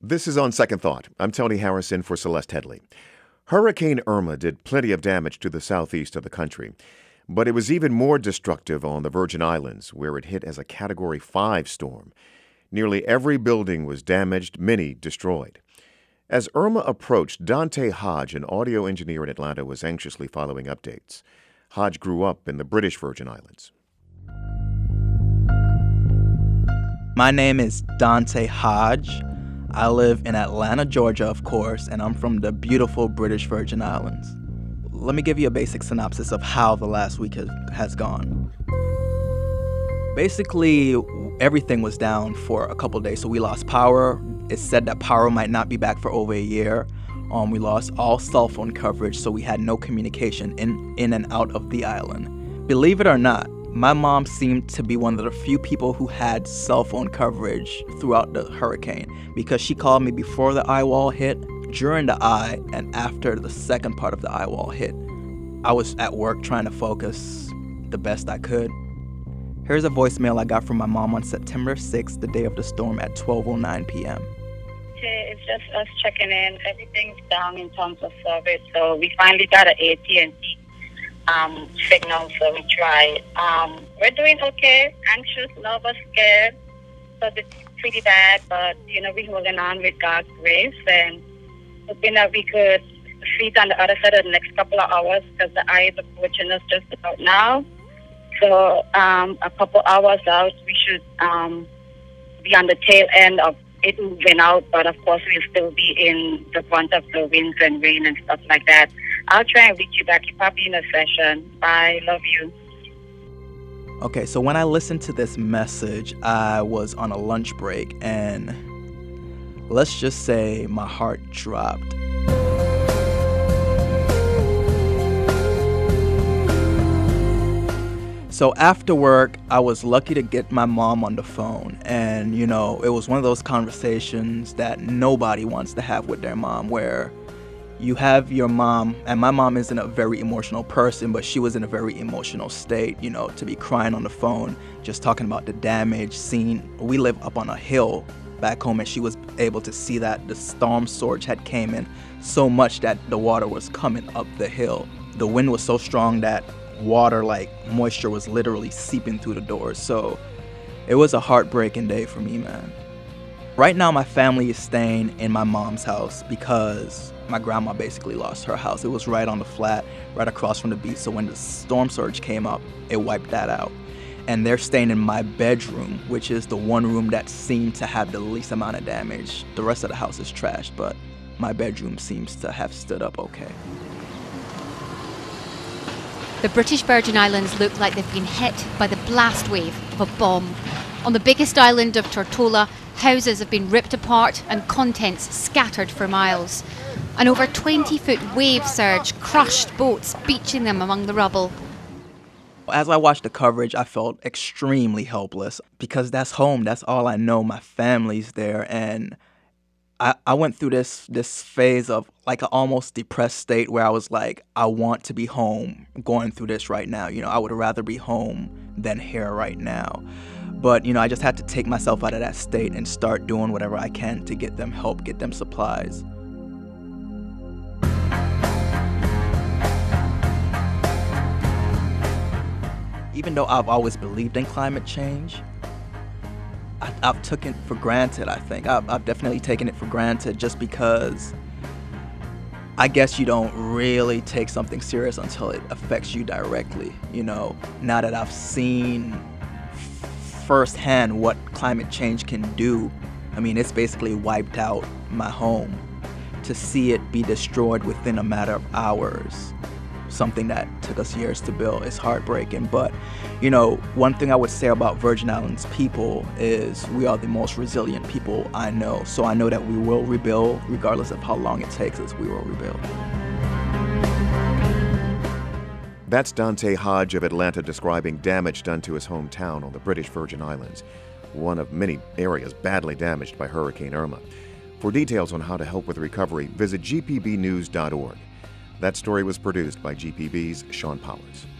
This is On Second Thought. I'm Tony Harrison for Celeste Headley. Hurricane Irma did plenty of damage to the southeast of the country, but it was even more destructive on the Virgin Islands, where it hit as a Category 5 storm. Nearly every building was damaged, many destroyed. As Irma approached, Dante Hodge, an audio engineer in Atlanta, was anxiously following updates. Hodge grew up in the British Virgin Islands. My name is Dante Hodge. I live in Atlanta, Georgia, of course, and I'm from the beautiful British Virgin Islands. Let me give you a basic synopsis of how the last week has gone. Basically, everything was down for a couple days, so we lost power. It's said that power might not be back for over a year. We lost all cell phone coverage, so we had no communication in and out of the island. Believe it or not, my mom seemed to be one of the few people who had cell phone coverage throughout the hurricane because she called me before the eye wall hit, during the eye, and after the second part of the eye wall hit. I was at work trying to focus the best I could. Here's a voicemail I got from my mom on September 6th, the day of the storm, at 12:09 p.m. Hey, it's just us checking in. Everything's down in terms of service, so we finally got an AT&T signal, so we tried. We're doing okay. Anxious, nervous, scared, because it's pretty bad, but, we're holding on with God's grace and hoping that we could feed on the other side of the next couple of hours, because the eye is approaching us just about now. So a couple hours out, we should be on the tail end of it moving out, but of course we'll still be in the brunt of the winds and rain and stuff like that. I'll try and reach you back. You're probably in a session. Bye. Love you. Okay, so when I listened to this message, I was on a lunch break, and let's just say my heart dropped. So after work, I was lucky to get my mom on the phone. And, it was one of those conversations that nobody wants to have with their mom, where you have your mom, and my mom isn't a very emotional person, but she was in a very emotional state, to be crying on the phone, just talking about the damage seen. We live up on a hill back home, and she was able to see that the storm surge had came in so much that the water was coming up the hill. The wind was so strong that water, like moisture, was literally seeping through the doors. So it was a heartbreaking day for me, man. Right now, my family is staying in my mom's house because my grandma basically lost her house. It was right on the flat, right across from the beach. So when the storm surge came up, it wiped that out. And they're staying in my bedroom, which is the one room that seemed to have the least amount of damage. The rest of the house is trashed, but my bedroom seems to have stood up okay. The British Virgin Islands look like they've been hit by the blast wave of a bomb. On the biggest island of Tortola, houses have been ripped apart and contents scattered for miles. An over 20-foot wave surge crushed boats, beaching them among the rubble. As I watched the coverage, I felt extremely helpless because that's home. That's all I know. My family's there, and I went through this phase of like an almost depressed state where I was like, I want to be home going through this right now. I would rather be home than here right now. But, I just had to take myself out of that state and start doing whatever I can to get them help, get them supplies. Even though I've always believed in climate change, I've taken it for granted, I think. I've definitely taken it for granted just because I guess you don't really take something serious until it affects you directly, Now that I've seen firsthand what climate change can do, it's basically wiped out my home. To see it be destroyed within a matter of hours, something that took us years to build, is heartbreaking. But, one thing I would say about Virgin Islands people is we are the most resilient people I know. So I know that we will rebuild, regardless of how long it takes us, we will rebuild. That's Dante Hodge of Atlanta describing damage done to his hometown on the British Virgin Islands, one of many areas badly damaged by Hurricane Irma. For details on how to help with recovery, visit gpbnews.org. That story was produced by GPB's Sean Powers.